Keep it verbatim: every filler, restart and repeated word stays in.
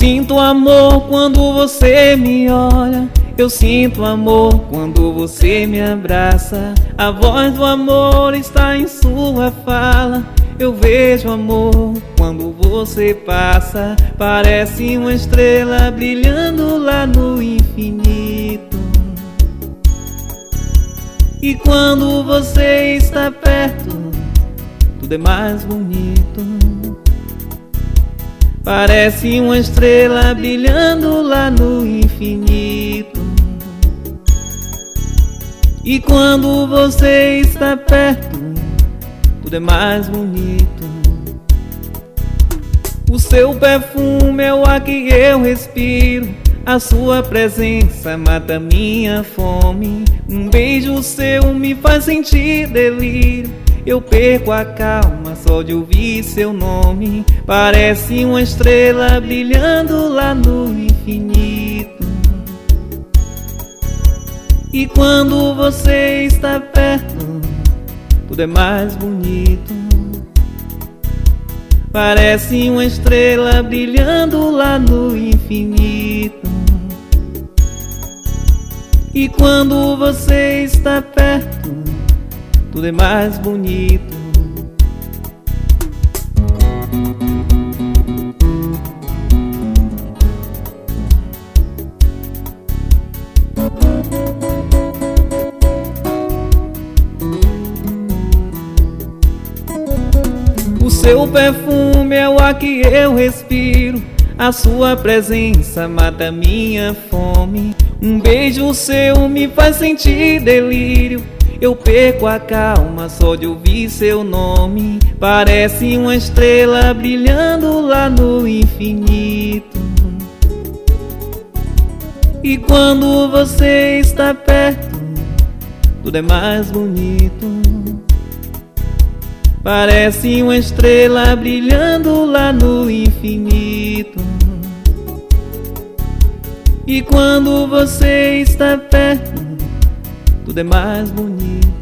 sinto amor quando você me olha, eu sinto amor quando você me abraça. A voz do amor está em sua fala. Eu vejo amor quando você passa. Parece uma estrela brilhando lá no infinito. E quando você está perto, tudo é mais bonito. Parece uma estrela brilhando lá no infinito. E quando você está perto, tudo é mais bonito. O seu perfume é o ar que eu respiro. A sua presença mata minha fome. Um beijo seu me faz sentir delírio. Eu perco a calma só de ouvir seu nome. Parece uma estrela brilhando lá no infinito. E quando você está perto, tudo é mais bonito. Parece uma estrela brilhando lá no infinito. E quando você está perto, tudo é mais bonito. O seu perfume é o ar que eu respiro. A sua presença mata minha fome. Um beijo seu me faz sentir delírio. Eu perco a calma só de ouvir seu nome. Parece uma estrela brilhando lá no infinito. E quando você está perto, tudo é mais bonito. Parece uma estrela brilhando lá no infinito. E quando você está perto, tudo é mais bonito.